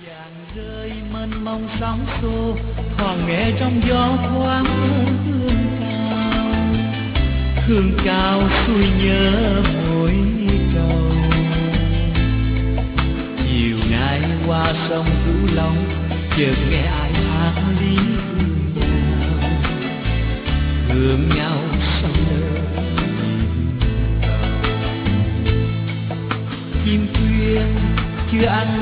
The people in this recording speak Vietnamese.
vàng rơi mênh mông sóng xô, thoảng nghe trong gió thoáng hương cao xuôi nhớ mối cầu. Chiều nay qua sông Cửu Long, chợt nghe ai hát ly thương nhau sông lỡ chim khuyên chưa ăn